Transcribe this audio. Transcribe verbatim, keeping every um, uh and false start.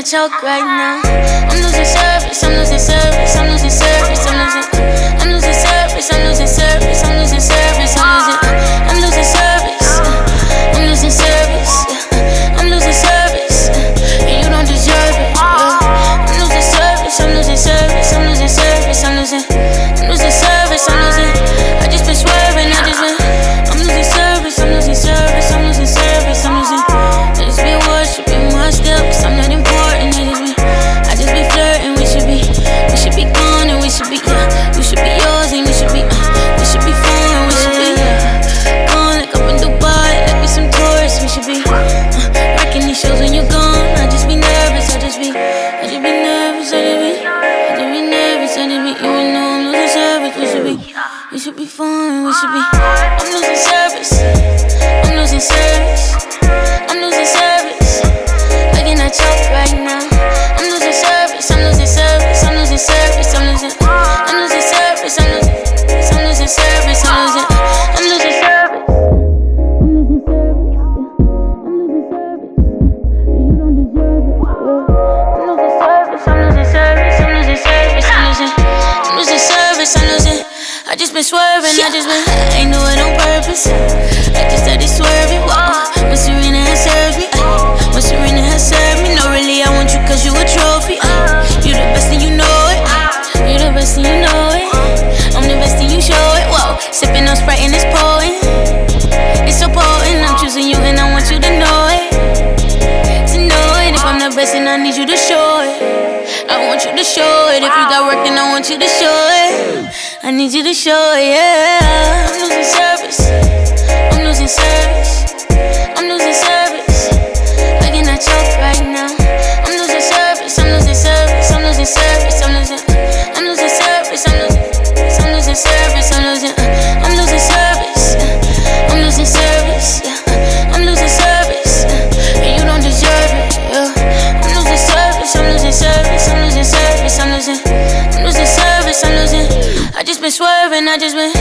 choke right now. I'm losing service, I'm losing service, I'm losing service, I'm losing, I'm losing service, I'm losing service, I'm losing service, I'm losing, I'm losing service, I'm losing service, I'm losing service, and you don't deserve it. I'm losing service, I'm losing service, I'm losing service, I'm losing, I'm losing service, I'm losing. I just been swerving, I just been, I'm losing service, I'm losing service, I'm losing service, I'm losing. I just been worshiping my step, 'cause I'm not important. I just be, I just be flirting. We should be, we should be gone and we should be, yeah. You should be yours and we should be, uh, we should be foreign. We should be yeah. Gone like up in Dubai, like we some tourists. We should be uh, wrecking these shows when you're gone. I just be nervous. I just be, I just be nervous. I just be, I just be nervous. I just be, you know I'm losing service. We should be, we should be foreign. We should be. I'm losing service. I'm losing service. I'm losing service. I cannot choke right now. I'm losing service. I'm losing service. I'm losing service. I'm losing. I'm losing service. I'm losing. I'm losing service. I'm losing. I'm losing service. I'm losing service. I'm losing service. And you don't deserve it. I'm losing service. I'm losing service. I'm losing service. I'm losing. I'm losing service. I'm losing. I just been swerving. I just been. I ain't do it on purpose. I just started swerving. When Serena has served me. When Serena has served me. No, really, I want you 'cause you a trophy. You the best and you know it. You the best and you know it. I'm the best and you show it. Whoa, sipping on Sprite and it's pouring. It's so potent. I'm choosing you and I want you to know it. To know it. If I'm the best, then I need you to show it. I want you to show it. If you got work, then I want you to show it. I need you to show it, yeah. I'm losing service. I'm losing service. I'm losing service. I cannot choke right now. I'm losing service. I'm losing service. I'm losing service. I'm losing. I'm losing service. I'm losing. I'm losing service. I'm losing. I'm losing service. I'm losing service. I'm losing service. And you don't deserve it. Yeah. I'm losing service. I'm losing service. I'm losing service. I'm losing. I'm losing service. I'm losing. I just been swerving. I just been.